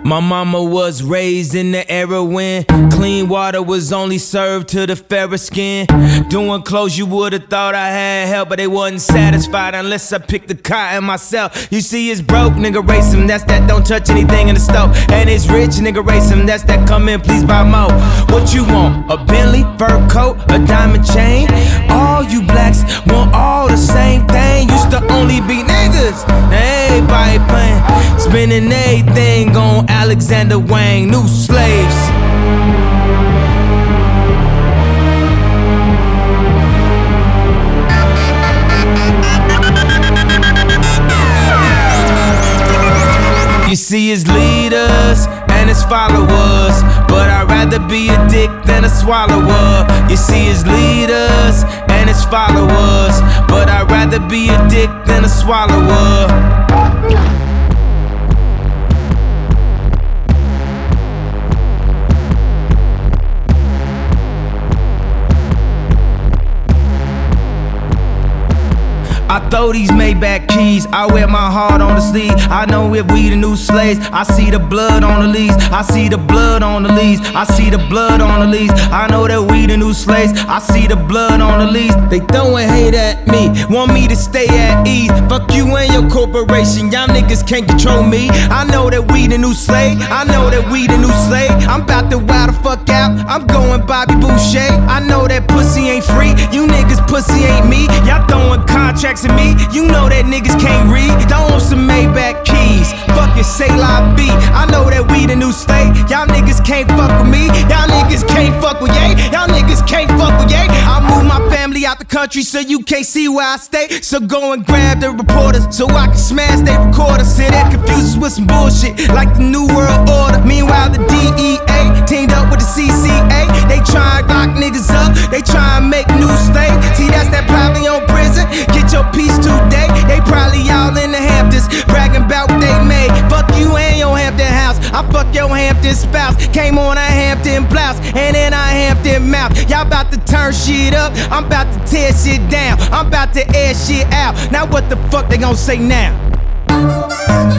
My mama was raised in the era when clean water was only served to the fairer skin. Doing clothes you would've thought I had help, but they wasn't satisfied unless I picked the cotton myself. You see it's broke, nigga race him, that's that don't touch anything in the stove. And it's rich, nigga race him, that's that come in, please buy more. What you want, a Bentley, fur coat, a diamond chain? All you blacks want all the same thing. Used to only be niggas, now everybody playing. Spending everything on Alexander Wang, new slaves. You see his leaders and his followers, but I'd rather be a dick than a swallower. You see his leaders and his followers, but I'd rather be a dick than a swallower. I throw these Maybach keys, I wear my heart on the sleeve. I know if we the new slaves, I see the blood on the leaves. I see the blood on the leaves. I see the blood on the leaves. I know that we the new slaves, I see the blood on the leaves. They throwing hate at me, want me to stay at ease. Fuck you and your corporation, y'all niggas can't control me. I know that we the new slave, I know that we the new slave. I'm about to wild the fuck out, I'm going Bobby Boucher. I know that pussy ain't free, you niggas pussy ain't me. Y'all throwing contracts at me, you know that niggas can't read. Don't want some Maybach keys, fucking say la B. I know that we the new slave, y'all niggas can't fuck with me. Y'all niggas can't fuck with Ye, y'all niggas can't fuck with Ye. I move my family out the country so you can't see where I stay. So go and grab the reporters so I can smash their recorders. Sit there confused with some bullshit like the New World Order. Meanwhile the DEA teamed up with the CCA. They try and lock niggas up, they try and make new slaves. See that's that probably on prison, get your piece today. They probably all in the Hamptons, bragging about what they made. Fuck you and your Hampton house, I fuck your Hampton spouse. Came on a Hampton blouse, and then I Hampton mouth. Y'all about to turn shit up, I'm about to tear shit down. I'm about to air shit out, now what the fuck they gon' say now?